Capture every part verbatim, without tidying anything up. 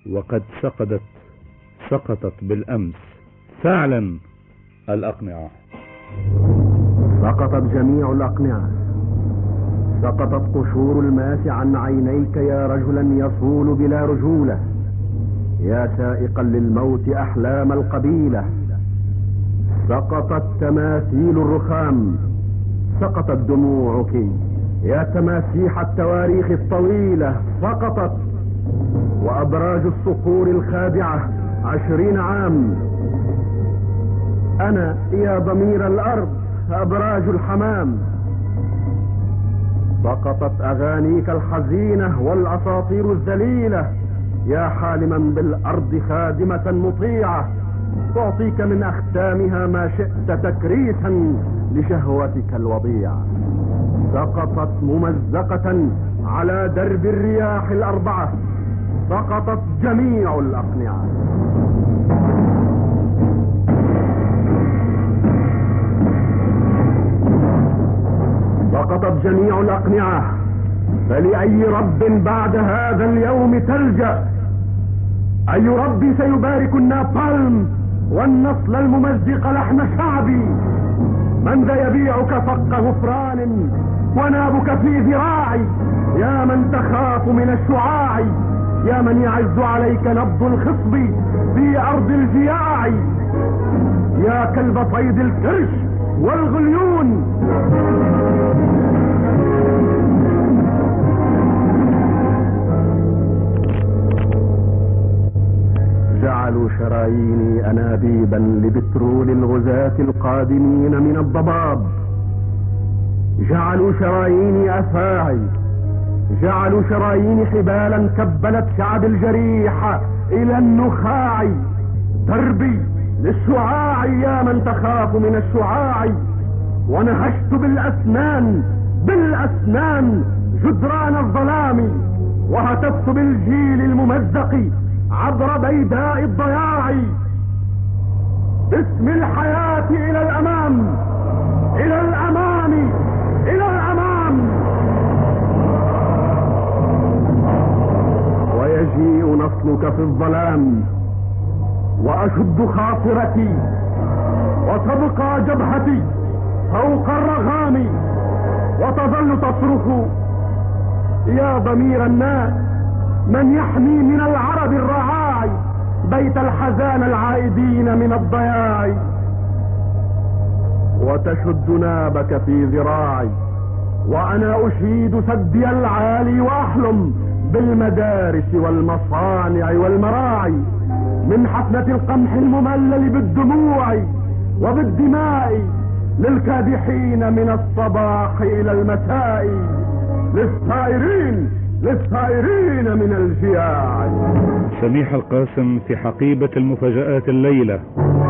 وقد سقطت سقطت بالأمس فعلا الأقنعة. سقطت جميع الأقنعة، سقطت قشور الماس عن عينيك يا رجلا يصول بلا رجولة، يا سائقا للموت أحلام القبيلة. سقطت تماثيل الرخام، سقطت دموعك يا تماسيح التواريخ الطويلة، سقطت. وأبراج الصقور الخادعة عشرين عام. أنا يا ضمير الأرض أبراج الحمام. سقطت أغانيك الحزينة والأساطير الذليلة، يا حالما بالأرض خادمة مطيعة، تعطيك من أختامها ما شئت تكريسا لشهوتك الوضيعة. سقطت ممزقة على درب الرياح الأربعة، سقطت جميع الأقنعة. سقطت جميع الأقنعة، فلأي رب بعد هذا اليوم تلجأ؟ أي رب سيبارك النابالم والنصل الممزق لحم شعبي؟ من ذا يبيعك فق غفران ونابك في ذراعي؟ يا من تخاف من الشعاع، يا من يعز عليك نبض الخصب في أرض الجياع، يا كلب صيد الكرش والغليون. جعلوا شراييني أنابيبا لبترول الغزاة القادمين من الضباب، جعلوا شراييني أفاعي، جعلوا شراييني حبالا كبلت شعب الجريح إلى النخاع. دربي للشعاع يا من تخاف من الشعاع، ونهشت بالأسنان بالأسنان جدران الظلام، وهتفت بالجيل الممزق عبر بيداء الضياع. باسم الحياة إلى الأمام، إلى الأمام، إلى الأمام. ويجيء نصلك في الظلام، وأشد خاصرتي، وتبقى جبهتي فوق الرغام، وتظل تصرخ يا ضمير الناس، من يحمي من العرب الرعاع بيت الحزان العائدين من الضياع. وتشد نابك في ذراعي، وأنا أشيد سدي العالي، وأحلم بالمدارس والمصانع والمراعي، من حفنة القمح المملل بالدموع وبالدماء، للكادحين من الصباح إلى المساء، للثائرين للثائرين من الجياع. سميح القاسم في حقيبة المفاجآت الليلة.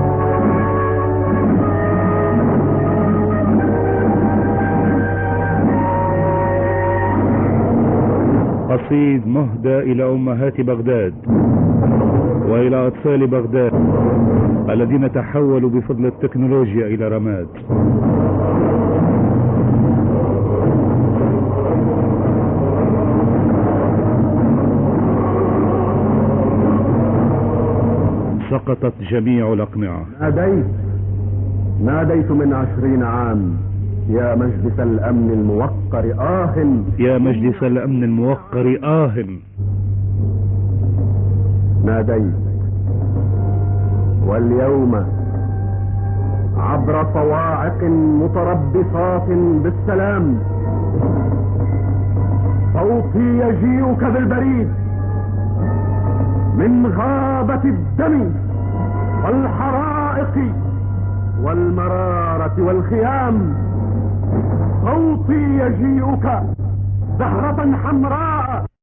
قصيد مهدى إلى أمهات بغداد وإلى أطفال بغداد الذين تحولوا بفضل التكنولوجيا إلى رماد. سقطت جميع الأقنعة. ناديت ناديت من عشرين عام يا مجلس الأمن الموقر آه، يا مجلس الأمن الموقر آه. ناديت، واليوم عبر صواعق متربصات بالسلام صوتي يجيئك بالبريد من غابة الدم والحرائق والمرارة والخيام. صوتي يجيئك زهرة حمراء